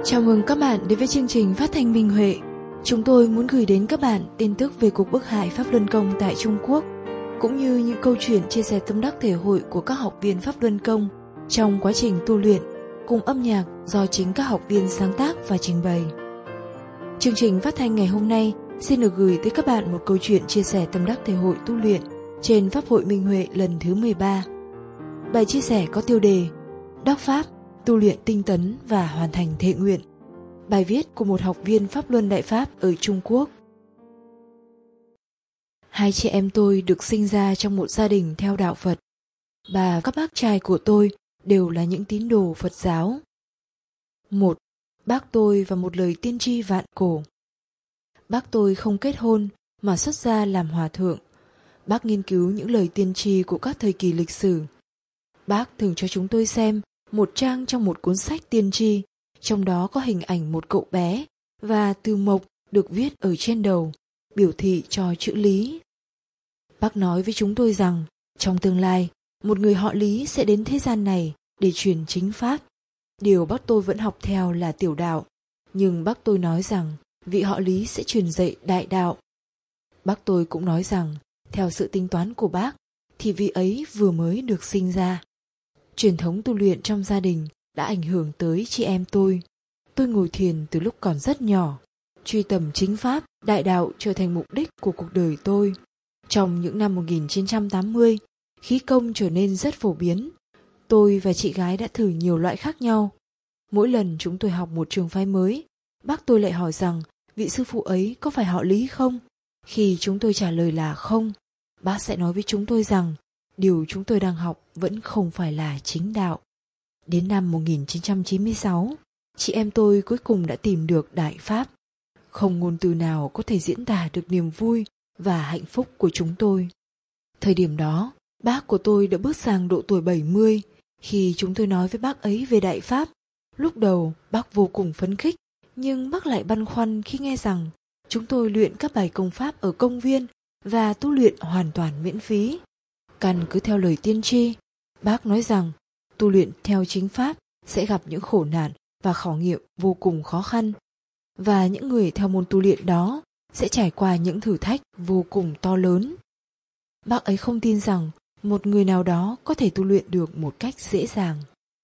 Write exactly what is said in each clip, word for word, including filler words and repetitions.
Chào mừng các bạn đến với chương trình phát thanh Minh Huệ. Chúng tôi muốn gửi đến các bạn tin tức về cuộc bức hại Pháp Luân Công tại Trung Quốc, cũng như những câu chuyện chia sẻ tâm đắc thể hội của các học viên Pháp Luân Công trong quá trình tu luyện, cùng âm nhạc do chính các học viên sáng tác và trình bày. Chương trình phát thanh ngày hôm nay xin được gửi tới các bạn một câu chuyện chia sẻ tâm đắc thể hội tu luyện trên Pháp hội Minh Huệ lần thứ mười ba. Bài chia sẻ có tiêu đề Đắc Pháp, tu luyện tinh tấn và hoàn thành thệ nguyện. Bài viết của một học viên Pháp Luân Đại Pháp ở Trung Quốc. Hai chị em tôi được sinh ra trong một gia đình theo đạo Phật. Bà và các bác trai của tôi đều là những tín đồ Phật giáo. Một, bác tôi và một lời tiên tri vạn cổ. Bác tôi không kết hôn mà xuất gia làm hòa thượng. Bác nghiên cứu những lời tiên tri của các thời kỳ lịch sử. Bác thường cho chúng tôi xem một trang trong một cuốn sách tiên tri, trong đó có hình ảnh một cậu bé và từ mộc được viết ở trên đầu, biểu thị cho chữ Lý. Bác nói với chúng tôi rằng trong tương lai, một người họ Lý sẽ đến thế gian này để truyền chính pháp. Điều bác tôi vẫn học theo là tiểu đạo, nhưng bác tôi nói rằng vị họ Lý sẽ truyền dạy đại đạo. Bác tôi cũng nói rằng theo sự tính toán của bác thì vị ấy vừa mới được sinh ra. Truyền thống tu luyện trong gia đình đã ảnh hưởng tới chị em tôi. Tôi ngồi thiền từ lúc còn rất nhỏ. Truy tầm chính pháp, đại đạo trở thành mục đích của cuộc đời tôi. Trong những năm một nghìn chín trăm tám mươi, khí công trở nên rất phổ biến. Tôi và chị gái đã thử nhiều loại khác nhau. Mỗi lần chúng tôi học một trường phái mới, bác tôi lại hỏi rằng vị sư phụ ấy có phải họ Lý không? Khi chúng tôi trả lời là không, bác sẽ nói với chúng tôi rằng điều chúng tôi đang học vẫn không phải là chính đạo. Đến năm một nghìn chín trăm chín mươi sáu, chị em tôi cuối cùng đã tìm được Đại Pháp. Không ngôn từ nào có thể diễn tả được niềm vui và hạnh phúc của chúng tôi. Thời điểm đó, bác của tôi đã bước sang độ tuổi bảy mươi. Khi chúng tôi nói với bác ấy về Đại Pháp, lúc đầu bác vô cùng phấn khích, nhưng bác lại băn khoăn khi nghe rằng chúng tôi luyện các bài công pháp ở công viên và tu luyện hoàn toàn miễn phí. Căn cứ theo lời tiên tri, bác nói rằng tu luyện theo chính pháp sẽ gặp những khổ nạn và khảo nghiệm vô cùng khó khăn, và những người theo môn tu luyện đó sẽ trải qua những thử thách vô cùng to lớn. Bác ấy không tin rằng một người nào đó có thể tu luyện được một cách dễ dàng.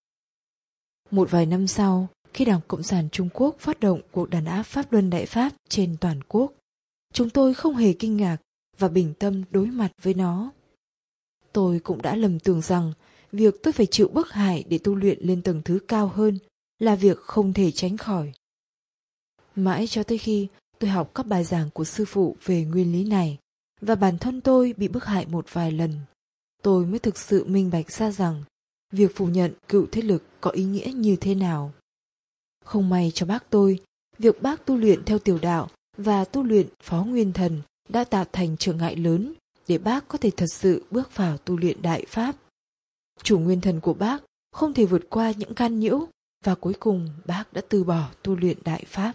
Một vài năm sau, khi Đảng Cộng sản Trung Quốc phát động cuộc đàn áp Pháp Luân Đại Pháp trên toàn quốc, chúng tôi không hề kinh ngạc và bình tâm đối mặt với nó. Tôi cũng đã lầm tưởng rằng việc tôi phải chịu bức hại để tu luyện lên tầng thứ cao hơn là việc không thể tránh khỏi. Mãi cho tới khi tôi học các bài giảng của sư phụ về nguyên lý này và bản thân tôi bị bức hại một vài lần, tôi mới thực sự minh bạch ra rằng việc phủ nhận cựu thế lực có ý nghĩa như thế nào. Không may cho bác tôi, việc bác tu luyện theo tiểu đạo và tu luyện phó nguyên thần đã tạo thành trở ngại lớn để bác có thể thật sự bước vào tu luyện Đại Pháp. Chủ nguyên thần của bác không thể vượt qua những can nhiễu và cuối cùng bác đã từ bỏ tu luyện Đại Pháp.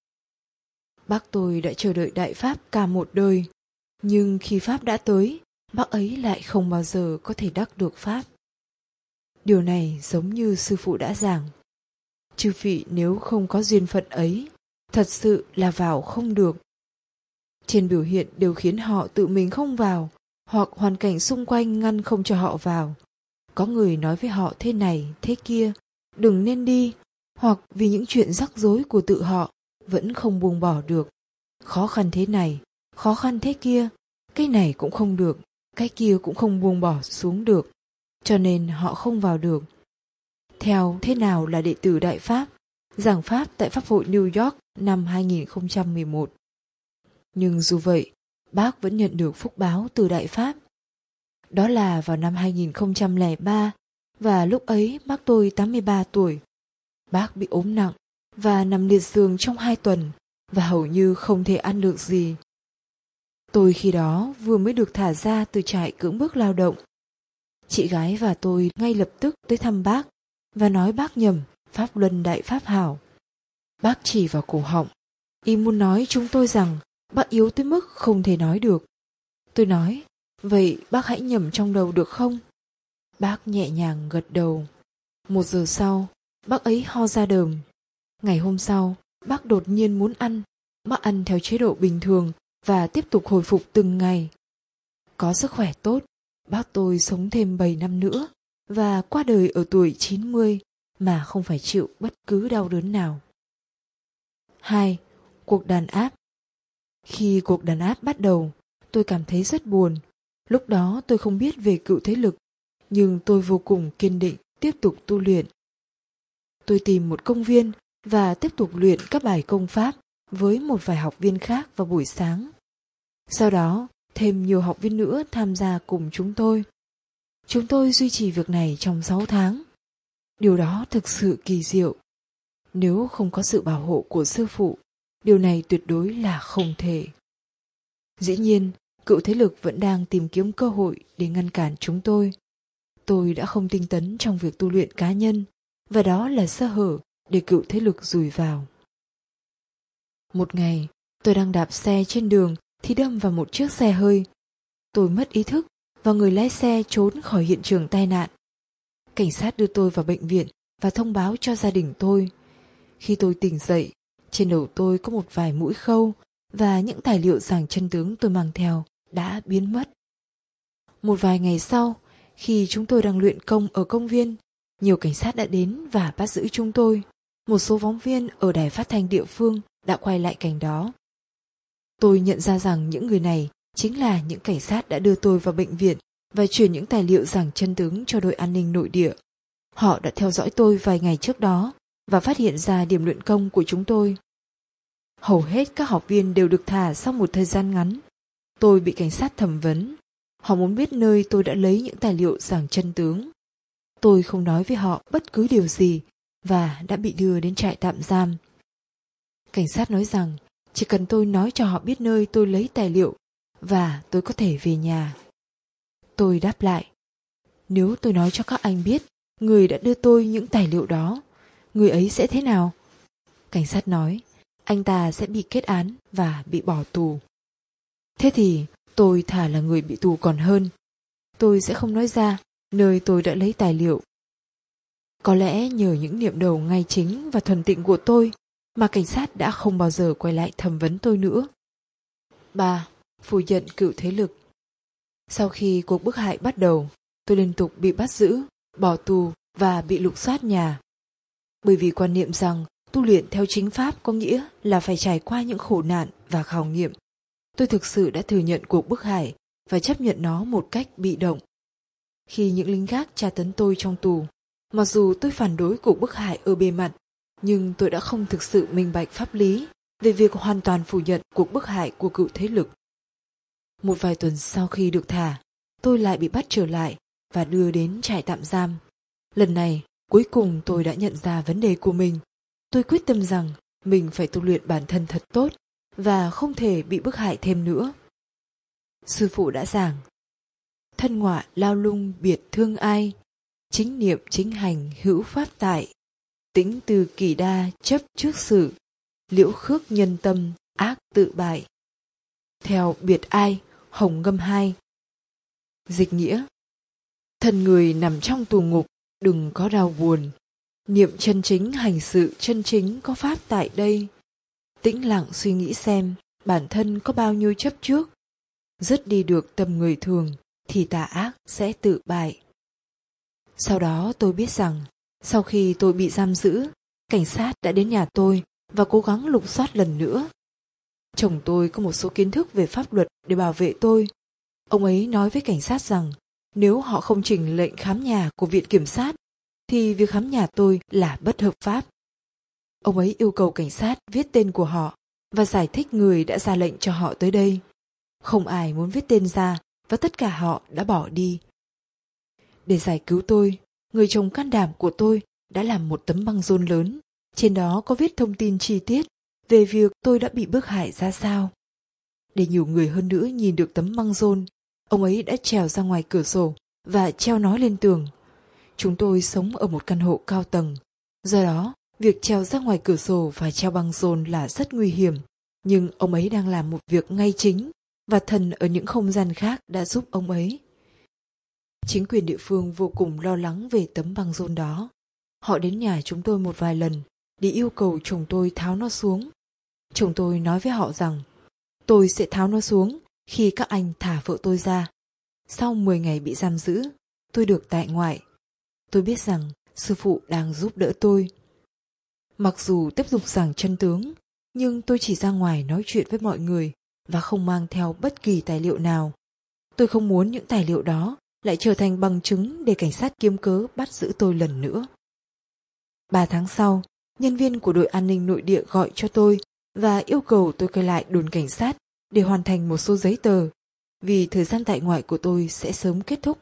Bác tôi đã chờ đợi Đại Pháp cả một đời, nhưng khi Pháp đã tới, bác ấy lại không bao giờ có thể đắc được Pháp. Điều này giống như sư phụ đã giảng. Chư vị nếu không có duyên phận ấy, thật sự là vào không được. Trên biểu hiện đều khiến họ tự mình không vào, hoặc hoàn cảnh xung quanh ngăn không cho họ vào. Có người nói với họ thế này, thế kia, đừng nên đi, hoặc vì những chuyện rắc rối của tự họ vẫn không buông bỏ được. Khó khăn thế này, khó khăn thế kia, cái này cũng không được, cái kia cũng không buông bỏ xuống được, cho nên họ không vào được. Theo thế nào là đệ tử Đại Pháp, giảng Pháp tại Pháp hội New York năm hai nghìn không trăm mười một. Nhưng dù vậy, bác vẫn nhận được phúc báo từ Đại Pháp. Đó là vào năm hai nghìn không trăm lẻ ba, và lúc ấy bác tôi tám mươi ba tuổi. Bác bị ốm nặng và nằm liệt giường trong hai tuần và hầu như không thể ăn được gì. Tôi khi đó vừa mới được thả ra từ trại cưỡng bức lao động. Chị gái và tôi ngay lập tức tới thăm bác và nói bác nhầm Pháp Luân Đại Pháp hảo. Bác chỉ vào cổ họng, y muốn nói chúng tôi rằng bác yếu tới mức không thể nói được. Tôi nói, vậy bác hãy nhẩm trong đầu được không? Bác nhẹ nhàng gật đầu. Một giờ sau, bác ấy ho ra đờm. Ngày hôm sau, bác đột nhiên muốn ăn. Bác ăn theo chế độ bình thường và tiếp tục hồi phục từng ngày. Có sức khỏe tốt, bác tôi sống thêm bảy năm nữa và qua đời ở tuổi chín mươi mà không phải chịu bất cứ đau đớn nào. hai. Cuộc đàn áp. Khi cuộc đàn áp bắt đầu, tôi cảm thấy rất buồn. Lúc đó tôi không biết về cựu thế lực, nhưng tôi vô cùng kiên định tiếp tục tu luyện. Tôi tìm một công viên và tiếp tục luyện các bài công pháp với một vài học viên khác vào buổi sáng. Sau đó, thêm nhiều học viên nữa tham gia cùng chúng tôi. Chúng tôi duy trì việc này trong sáu tháng. Điều đó thực sự kỳ diệu. Nếu không có sự bảo hộ của sư phụ, điều này tuyệt đối là không thể. Dĩ nhiên, cựu thế lực vẫn đang tìm kiếm cơ hội để ngăn cản chúng tôi. Tôi đã không tinh tấn trong việc tu luyện cá nhân, và đó là sơ hở để cựu thế lực dùi vào. Một ngày, tôi đang đạp xe trên đường thì đâm vào một chiếc xe hơi. Tôi mất ý thức và người lái xe trốn khỏi hiện trường tai nạn. Cảnh sát đưa tôi vào bệnh viện và thông báo cho gia đình tôi. Khi tôi tỉnh dậy, trên đầu tôi có một vài mũi khâu và những tài liệu giảng chân tướng tôi mang theo đã biến mất. Một vài ngày sau, khi chúng tôi đang luyện công ở công viên, nhiều cảnh sát đã đến và bắt giữ chúng tôi. Một số phóng viên ở đài phát thanh địa phương đã quay lại cảnh đó. Tôi nhận ra rằng những người này chính là những cảnh sát đã đưa tôi vào bệnh viện và chuyển những tài liệu giảng chân tướng cho đội an ninh nội địa. Họ đã theo dõi tôi vài ngày trước đó và phát hiện ra điểm luyện công của chúng tôi. Hầu hết các học viên đều được thả sau một thời gian ngắn. Tôi bị cảnh sát thẩm vấn. Họ muốn biết nơi tôi đã lấy những tài liệu giảng chân tướng. Tôi không nói với họ bất cứ điều gì và đã bị đưa đến trại tạm giam. Cảnh sát nói rằng chỉ cần tôi nói cho họ biết nơi tôi lấy tài liệu và tôi có thể về nhà. Tôi đáp lại, nếu tôi nói cho các anh biết người đã đưa tôi những tài liệu đó, người ấy sẽ thế nào? Cảnh sát nói, anh ta sẽ bị kết án và bị bỏ tù. Thế thì tôi thà là người bị tù còn hơn. Tôi sẽ không nói ra nơi tôi đã lấy tài liệu. Có lẽ nhờ những niệm đầu ngay chính và thuần tịnh của tôi mà cảnh sát đã không bao giờ quay lại thẩm vấn tôi nữa. ba. Phủ nhận cựu thế lực. Sau khi cuộc bức hại bắt đầu, tôi liên tục bị bắt giữ, bỏ tù và bị lục soát nhà. Bởi vì quan niệm rằng tu luyện theo chính pháp có nghĩa là phải trải qua những khổ nạn và khảo nghiệm, tôi thực sự đã thừa nhận cuộc bức hại và chấp nhận nó một cách bị động. Khi những lính gác tra tấn tôi trong tù, mặc dù tôi phản đối cuộc bức hại ở bề mặt, nhưng tôi đã không thực sự minh bạch pháp lý về việc hoàn toàn phủ nhận cuộc bức hại của cựu thế lực. Một vài tuần sau khi được thả, tôi lại bị bắt trở lại và đưa đến trại tạm giam. Lần này, cuối cùng tôi đã nhận ra vấn đề của mình. Tôi quyết tâm rằng mình phải tu luyện bản thân thật tốt và không thể bị bức hại thêm nữa. Sư phụ đã giảng, thân ngọa lao lung biệt thương ai, chính niệm chính hành hữu pháp tại, tĩnh từ kỳ đa chấp trước sự, liễu khước nhân tâm ác tự bại. Theo biệt ai, hồng ngâm hai. Dịch nghĩa, thân người nằm trong tù ngục, đừng có đau buồn. Niệm chân chính hành sự chân chính có pháp tại đây. Tĩnh lặng suy nghĩ xem bản thân có bao nhiêu chấp trước. Dứt đi được tâm người thường thì tà ác sẽ tự bại. Sau đó tôi biết rằng sau khi tôi bị giam giữ, cảnh sát đã đến nhà tôi và cố gắng lục soát lần nữa. Chồng tôi có một số kiến thức về pháp luật để bảo vệ tôi. Ông ấy nói với cảnh sát rằng nếu họ không trình lệnh khám nhà của viện kiểm sát thì việc khám nhà tôi là bất hợp pháp. Ông ấy yêu cầu cảnh sát viết tên của họ và giải thích người đã ra lệnh cho họ tới đây. Không ai muốn viết tên ra và tất cả họ đã bỏ đi. Để giải cứu tôi, người chồng can đảm của tôi đã làm một tấm băng rôn lớn. Trên đó có viết thông tin chi tiết về việc tôi đã bị bức hại ra sao. Để nhiều người hơn nữa nhìn được tấm băng rôn, ông ấy đã trèo ra ngoài cửa sổ và treo nó lên tường. Chúng tôi sống ở một căn hộ cao tầng. Do đó, việc trèo ra ngoài cửa sổ và treo băng rôn là rất nguy hiểm. Nhưng ông ấy đang làm một việc ngay chính và thần ở những không gian khác đã giúp ông ấy. Chính quyền địa phương vô cùng lo lắng về tấm băng rôn đó. Họ đến nhà chúng tôi một vài lần để yêu cầu chồng tôi tháo nó xuống. Chồng tôi nói với họ rằng tôi sẽ tháo nó xuống khi các anh thả vợ tôi ra. Sau mười ngày bị giam giữ, tôi được tại ngoại. Tôi biết rằng sư phụ đang giúp đỡ tôi. Mặc dù tiếp tục giảng chân tướng, nhưng tôi chỉ ra ngoài nói chuyện với mọi người và không mang theo bất kỳ tài liệu nào. Tôi không muốn những tài liệu đó lại trở thành bằng chứng để cảnh sát kiếm cớ bắt giữ tôi lần nữa. Ba tháng sau, nhân viên của đội an ninh nội địa gọi cho tôi và yêu cầu tôi quay lại đồn cảnh sát để hoàn thành một số giấy tờ, vì thời gian tại ngoại của tôi sẽ sớm kết thúc.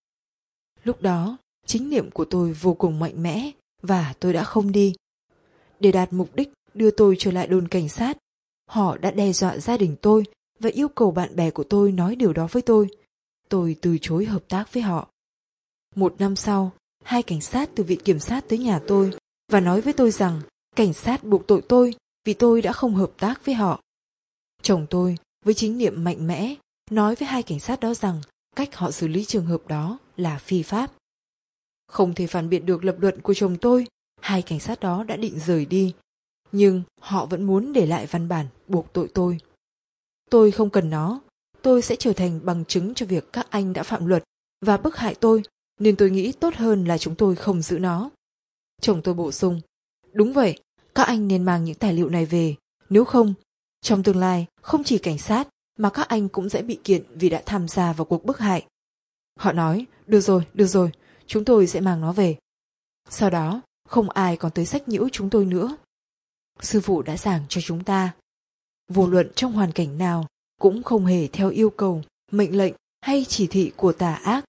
Lúc đó, chính niệm của tôi vô cùng mạnh mẽ và tôi đã không đi. Để đạt mục đích đưa tôi trở lại đồn cảnh sát, họ đã đe dọa gia đình tôi và yêu cầu bạn bè của tôi nói điều đó với tôi. Tôi từ chối hợp tác với họ. Một năm sau, hai cảnh sát từ viện kiểm sát tới nhà tôi và nói với tôi rằng cảnh sát buộc tội tôi vì tôi đã không hợp tác với họ. Chồng tôi, với chính niệm mạnh mẽ, nói với hai cảnh sát đó rằng cách họ xử lý trường hợp đó là phi pháp. Không thể phản biện được lập luận của chồng tôi, hai cảnh sát đó đã định rời đi, nhưng họ vẫn muốn để lại văn bản buộc tội tôi. Tôi không cần nó, tôi sẽ trở thành bằng chứng cho việc các anh đã phạm luật và bức hại tôi, nên tôi nghĩ tốt hơn là chúng tôi không giữ nó. Chồng tôi bổ sung, đúng vậy, các anh nên mang những tài liệu này về, nếu không, trong tương lai không chỉ cảnh sát mà các anh cũng sẽ bị kiện vì đã tham gia vào cuộc bức hại. Họ nói, được rồi, được rồi, chúng tôi sẽ mang nó về. Sau đó, không ai còn tới sách nhiễu chúng tôi nữa. Sư phụ đã giảng cho chúng ta, vô luận trong hoàn cảnh nào cũng không hề theo yêu cầu, mệnh lệnh hay chỉ thị của tà ác.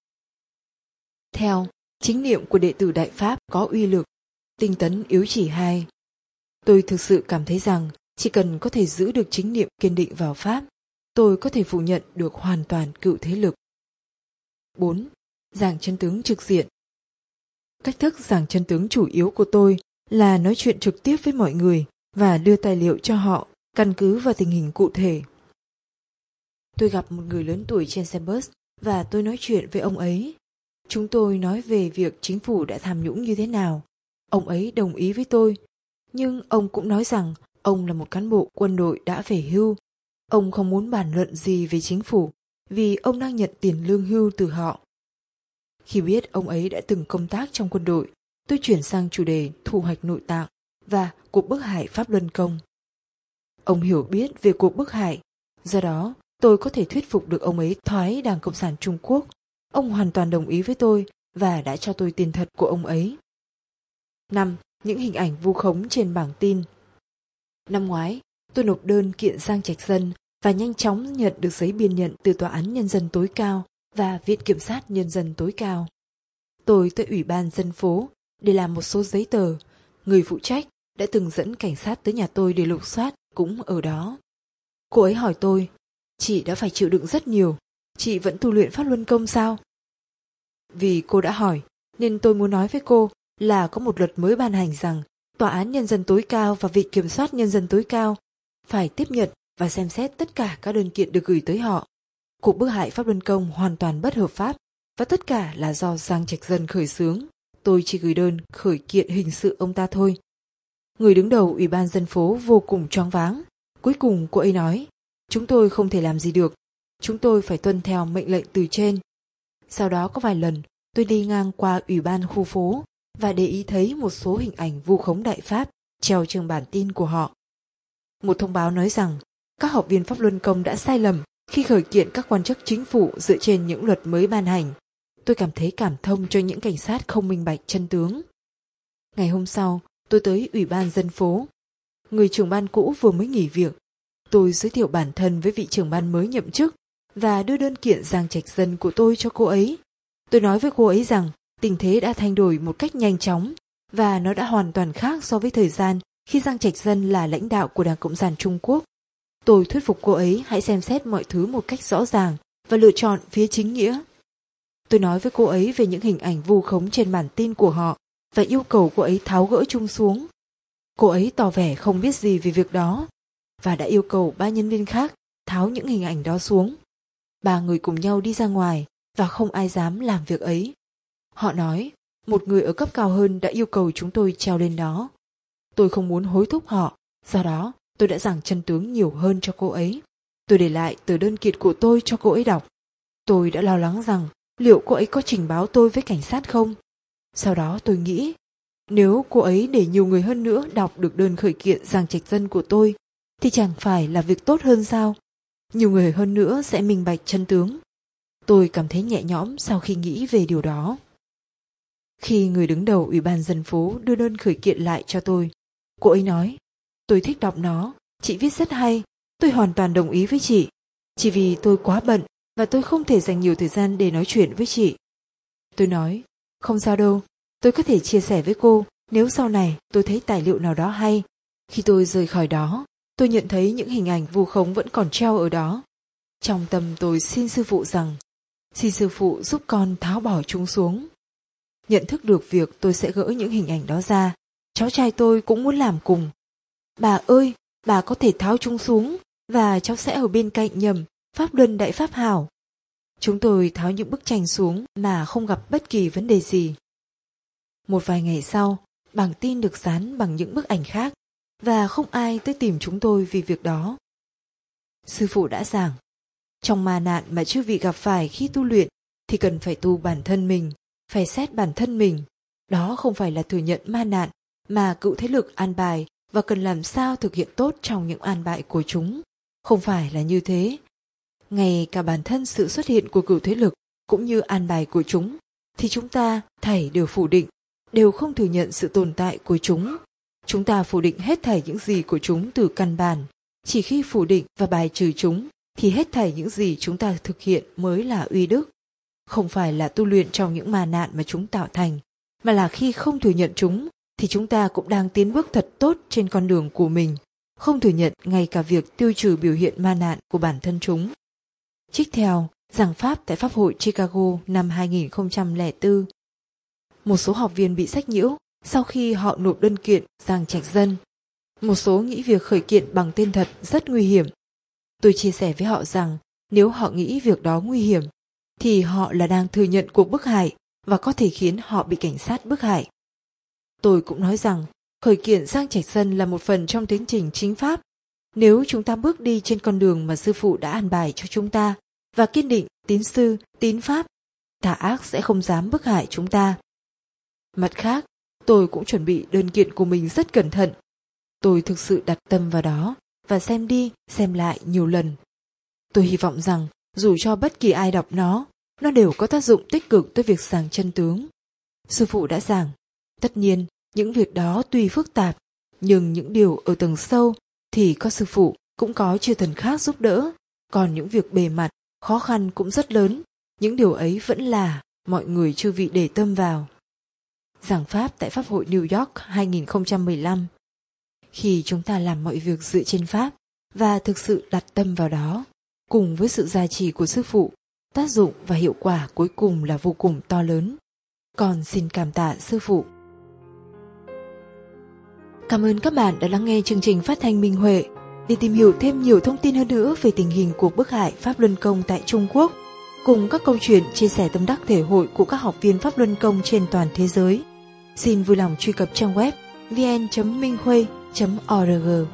Theo, chính niệm của đệ tử Đại Pháp có uy lực, tinh tấn yếu chỉ hai. Tôi thực sự cảm thấy rằng chỉ cần có thể giữ được chính niệm kiên định vào Pháp, tôi có thể phủ nhận được hoàn toàn cựu thế lực. bốn. Giảng chân tướng trực diện. Cách thức giảng chân tướng chủ yếu của tôi là nói chuyện trực tiếp với mọi người và đưa tài liệu cho họ căn cứ vào tình hình cụ thể. Tôi gặp một người lớn tuổi trên xe bus và tôi nói chuyện với ông ấy. Chúng tôi nói về việc chính phủ đã tham nhũng như thế nào. Ông ấy đồng ý với tôi, nhưng ông cũng nói rằng ông là một cán bộ quân đội đã về hưu. Ông không muốn bàn luận gì về chính phủ vì ông đang nhận tiền lương hưu từ họ. Khi biết ông ấy đã từng công tác trong quân đội, tôi chuyển sang chủ đề thu hoạch nội tạng và cuộc bức hại Pháp Luân Công. Ông hiểu biết về cuộc bức hại, do đó tôi có thể thuyết phục được ông ấy thoái Đảng Cộng sản Trung Quốc. Ông hoàn toàn đồng ý với tôi và đã cho tôi tiền thật của ông ấy. năm. Những hình ảnh vu khống trên bảng tin. Năm ngoái, tôi nộp đơn kiện Giang Trạch Dân và nhanh chóng nhận được giấy biên nhận từ Tòa án Nhân dân tối cao và Viện Kiểm sát Nhân dân tối cao. Tôi tới Ủy ban dân phố để làm một số giấy tờ. Người phụ trách đã từng dẫn cảnh sát tới nhà tôi để lục soát cũng ở đó. Cô ấy hỏi tôi, chị đã phải chịu đựng rất nhiều, chị vẫn tu luyện Pháp Luân Công sao? Vì cô đã hỏi, nên tôi muốn nói với cô là có một luật mới ban hành rằng Tòa án Nhân dân tối cao và Viện Kiểm soát Nhân dân tối cao phải tiếp nhận và xem xét tất cả các đơn kiện được gửi tới họ. Cuộc bức hại Pháp Luân Công hoàn toàn bất hợp pháp và tất cả là do Giang Trạch Dân khởi xướng. Tôi chỉ gửi đơn khởi kiện hình sự ông ta thôi. Người đứng đầu Ủy ban dân phố vô cùng choáng váng. Cuối cùng cô ấy nói, chúng tôi không thể làm gì được, chúng tôi phải tuân theo mệnh lệnh từ trên. Sau đó có vài lần tôi đi ngang qua Ủy ban khu phố và để ý thấy một số hình ảnh vu khống Đại Pháp treo trên bản tin của họ. Một thông báo nói rằng các học viên Pháp Luân Công đã sai lầm khi khởi kiện các quan chức chính phủ dựa trên những luật mới ban hành. Tôi cảm thấy cảm thông cho những cảnh sát không minh bạch chân tướng. Ngày hôm sau, tôi tới Ủy ban dân phố. Người trưởng ban cũ vừa mới nghỉ việc. Tôi giới thiệu bản thân với vị trưởng ban mới nhậm chức và đưa đơn kiện Giang Trạch Dân của tôi cho cô ấy. Tôi nói với cô ấy rằng tình thế đã thay đổi một cách nhanh chóng và nó đã hoàn toàn khác so với thời gian khi Giang Trạch Dân là lãnh đạo của Đảng Cộng sản Trung Quốc. Tôi thuyết phục cô ấy hãy xem xét mọi thứ một cách rõ ràng và lựa chọn phía chính nghĩa. Tôi nói với cô ấy về những hình ảnh vu khống trên bản tin của họ và yêu cầu cô ấy tháo gỡ chúng xuống. Cô ấy tỏ vẻ không biết gì về việc đó và đã yêu cầu ba nhân viên khác tháo những hình ảnh đó xuống. Ba người cùng nhau đi ra ngoài và không ai dám làm việc ấy. Họ nói, một người ở cấp cao hơn đã yêu cầu chúng tôi treo lên đó. tôi không muốn hối thúc họ, do đó tôi đã giảng chân tướng nhiều hơn cho cô ấy. Tôi để lại tờ đơn kiện của tôi cho cô ấy đọc. Tôi đã lo lắng rằng liệu cô ấy có trình báo tôi với cảnh sát không? Sau đó tôi nghĩ, nếu cô ấy để nhiều người hơn nữa đọc được đơn khởi kiện giang trạch dân của tôi, thì chẳng phải là việc tốt hơn sao? Nhiều người hơn nữa sẽ minh bạch chân tướng. Tôi cảm thấy nhẹ nhõm sau khi nghĩ về điều đó. Khi người đứng đầu Ủy ban dân phố đưa đơn khởi kiện lại cho tôi, cô ấy nói, tôi thích đọc nó, chị viết rất hay, tôi hoàn toàn đồng ý với chị. Chỉ vì tôi quá bận và tôi không thể dành nhiều thời gian để nói chuyện với chị. Tôi nói, không sao đâu, tôi có thể chia sẻ với cô nếu sau này tôi thấy tài liệu nào đó hay. Khi tôi rời khỏi đó, tôi nhận thấy những hình ảnh vu khống vẫn còn treo ở đó. Trong tâm tôi xin sư phụ rằng, xin sư phụ giúp con tháo bỏ chúng xuống. Nhận thức được việc tôi sẽ gỡ những hình ảnh đó ra, cháu trai tôi cũng muốn làm cùng. Bà ơi, bà có thể tháo chúng xuống, và cháu sẽ ở bên cạnh nhầm Pháp Luân Đại Pháp Hảo. Chúng tôi tháo những bức tranh xuống mà không gặp bất kỳ vấn đề gì. Một vài ngày sau, bảng tin được dán bằng những bức ảnh khác, và không ai tới tìm chúng tôi vì việc đó. Sư phụ đã giảng, trong ma nạn mà chư vị gặp phải khi tu luyện thì cần phải tu bản thân mình, phải xét bản thân mình. Đó không phải là thừa nhận ma nạn, mà cựu thế lực an bài và cần làm sao thực hiện tốt trong những an bài của chúng. Không phải là như thế. Ngay cả bản thân sự xuất hiện của cựu thế lực cũng như an bài của chúng, thì chúng ta thảy đều phủ định, đều không thừa nhận sự tồn tại của chúng. Chúng ta phủ định hết thảy những gì của chúng từ căn bản. Chỉ khi phủ định và bài trừ chúng, thì hết thảy những gì chúng ta thực hiện mới là uy đức. Không phải là tu luyện trong những ma nạn mà chúng tạo thành, mà là khi không thừa nhận chúng, thì chúng ta cũng đang tiến bước thật tốt trên con đường của mình, không thừa nhận ngay cả việc tiêu trừ biểu hiện ma nạn của bản thân chúng. Trích theo giảng pháp tại Pháp hội Chicago năm hai nghìn không trăm lẻ bốn. Một số học viên bị sách nhiễu sau khi họ nộp đơn kiện giang trạch dân. Một số nghĩ việc khởi kiện bằng tên thật rất nguy hiểm. Tôi chia sẻ với họ rằng nếu họ nghĩ việc đó nguy hiểm, thì họ là đang thừa nhận cuộc bức hại và có thể khiến họ bị cảnh sát bức hại. Tôi cũng nói rằng khởi kiện giang trạch dân là một phần trong tiến trình chính pháp. Nếu chúng ta bước đi trên con đường mà sư phụ đã an bài cho chúng ta và kiên định tín sư, tín pháp, tà ác sẽ không dám bức hại chúng ta. Mặt khác, tôi cũng chuẩn bị đơn kiện của mình rất cẩn thận. Tôi thực sự đặt tâm vào đó và xem đi, xem lại nhiều lần. Tôi hy vọng rằng dù cho bất kỳ ai đọc nó, nó đều có tác dụng tích cực tới việc giảng chân tướng. Sư phụ đã giảng, tất nhiên những việc đó tuy phức tạp, nhưng những điều ở tầng sâu thì có sư phụ cũng có chư thần khác giúp đỡ. Còn những việc bề mặt, khó khăn cũng rất lớn, những điều ấy vẫn là mọi người chư vị để tâm vào. Giảng pháp tại Pháp hội New York hai nghìn không trăm mười lăm. Khi chúng ta làm mọi việc dựa trên pháp và thực sự đặt tâm vào đó, cùng với sự gia trì của sư phụ, tác dụng và hiệu quả cuối cùng là vô cùng to lớn. Còn xin cảm tạ sư phụ. Cảm ơn các bạn đã lắng nghe chương trình phát thanh Minh Huệ. Để tìm hiểu thêm nhiều thông tin hơn nữa về tình hình cuộc bức hại Pháp Luân Công tại Trung Quốc, cùng các câu chuyện chia sẻ tâm đắc thể hội của các học viên Pháp Luân Công trên toàn thế giới, xin vui lòng truy cập trang web vn chấm minh huê chấm org.